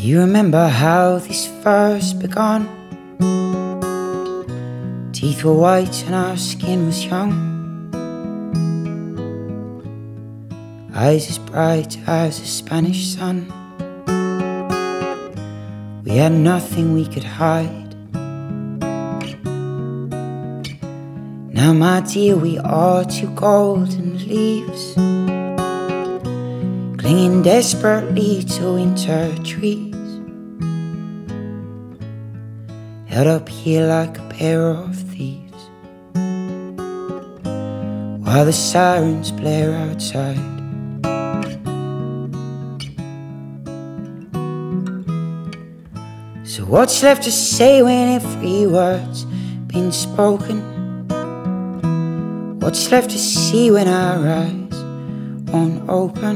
you remember how this first begun? Teeth were white and our skin was young, eyes as bright as a Spanish sun. We had nothing we could hide. Now my dear, we are two golden leaves, clinging desperately to winter trees, held up here like a pair of thieves, while the sirens blare outside. So what's left to say when every word's been spoken? What's left to see when our eyes won't open?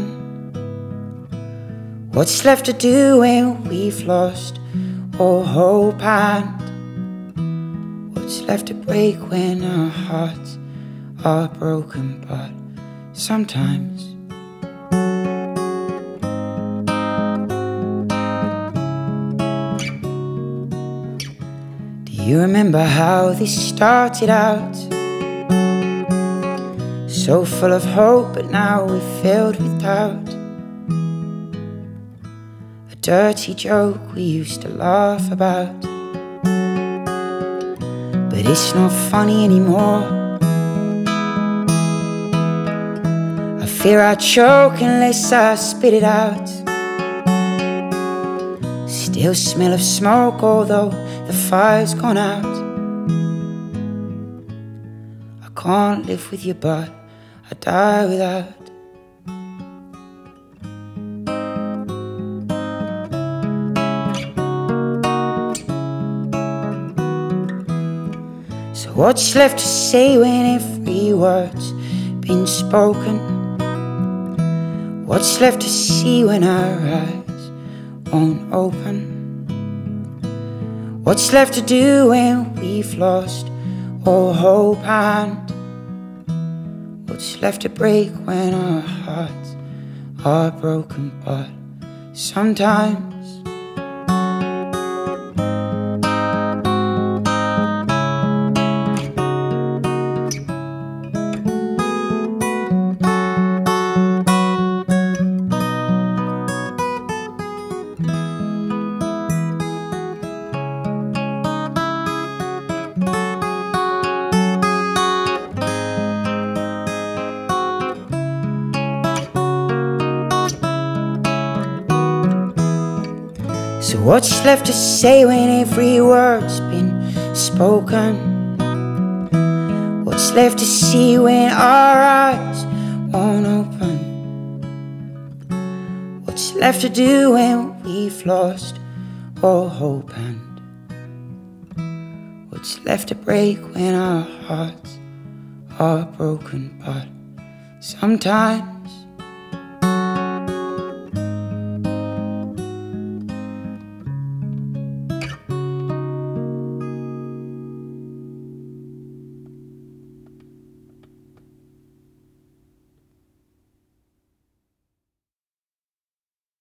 What's left to do when we've lost all hope? And what's left to break when our hearts are broken? But sometimes do you remember how this started out? So full of hope, but now we're filled with doubt. A dirty joke we used to laugh about, but it's not funny anymore. I fear I choke unless I spit it out. Still smell of smoke, although the fire's gone out. I can't live with you, but I die without. So what's left to say when every word's been spoken? What's left to see when our eyes won't open? What's left to do when we've lost all hope? And what's left to break when our hearts are broken? But sometimes so what's left to say when every word's been spoken? What's left to see when our eyes won't open? What's left to do when we've lost all hope? And what's left to break when our hearts are broken? But sometimes